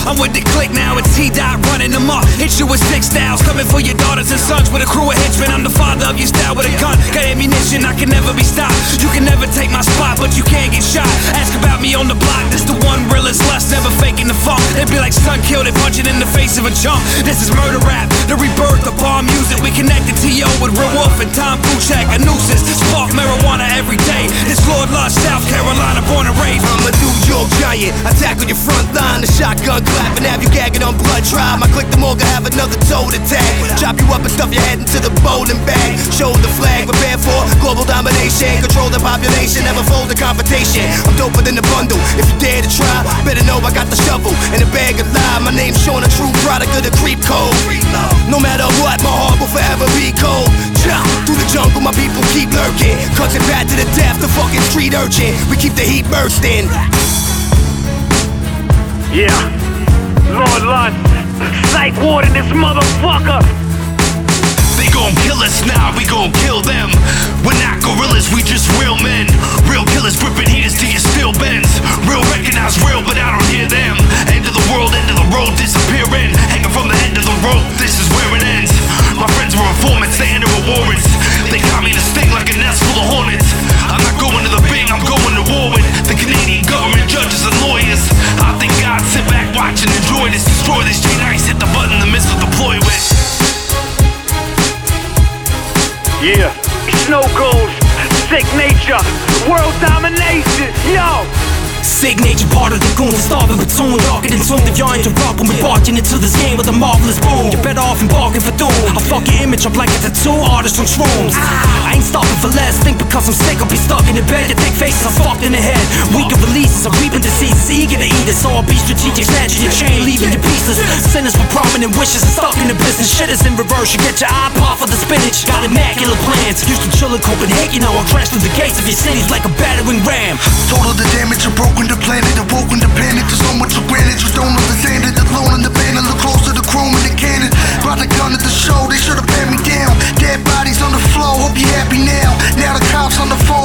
I'm with the click now, it's T-Dot running them up. Hit you with 6 styles, coming for your daughters and sons with a crew of henchmen. I'm the father of your style with a gun, got ammunition, I can never be stopped. You can never take my spot, but you can't get shot. Ask about me on the block, this the one realest lust, never faking the funk. They be like son killed it, punching in the face of a chump. This is murder rap, the rebirth of bomb music. We connected T.O. with Real Wolf and Tom Puchek, a nuisance. Spark marijuana every day. This Lord Lush, South Carolina, born and raised. I'm a New York giant, I tackle your front line, the shotgun clapping, have you gagging on blood tribe. I click the morgue, have another toe to tag. Chop you up and stuff your head into the bowling bag. Show the flag, prepare for global domination. Control the population, never fold the confrontation. I'm doper than the bundle, if you dare to try, better know I got the shovel and a bag of lime. My name's Sean, a true product of the creep code. No matter what, my heart will forever be cold. Through the jungle, my people keep lurking, cutting back to the death, the fucking street urchin. We keep the heat bursting. Yeah, Lord Lust, psych ward in this motherfucker. They gon' kill us now, we gon' kill them. We're not gorillas, we just real men. Real killers gripping heaters to your steel bends. Real recognize real, but I don't hear them. End of the world, end of the road, disappearing. Hanging from the end of the rope, this is where it ends. My friends were informants, they enter with warrants. They got me in a sting like a nest full of hornets. I'm not going to the Bing, I'm going to war with the Canadian government, judges and lawyers. I think God sit back, watch and enjoy this. Destroy this J-Nice, hit the button the missile deploy with. Yeah, snow goals, sick nature, world domination, yo! Sick nature, part of the goons, a starving platoon, darker than tuned. If y'all interrupt when we're barging into this game with a marvelous boom, you're better off embarking for doom. I fuck your image up like a tattoo artist on shrooms. I ain't stopping for less, think because I'm sick I'll be stuck in the bed. Your thick faces are fucked in the head. Weaker releases, I'm reaping diseases, eager to eat it. So I'll be strategic, snatching your chain, leaving your pieces. Sinners with prominent wishes and stuck in the business. Shit is in reverse, you get your eye pop for the spinach. Got immaculate plans, used to chill in Copenhagen. Now I'll crash through the gates of your cities like a battering ram. Total the damage, you broken the planet, awoken the panic. There's so much granted, you don't understand it. Alone in the band, I look close to the chrome and the cannon. Brought the gun at the show, they should've pat me down. Dead bodies on the floor, hope you happy now. Now the cops on the phone.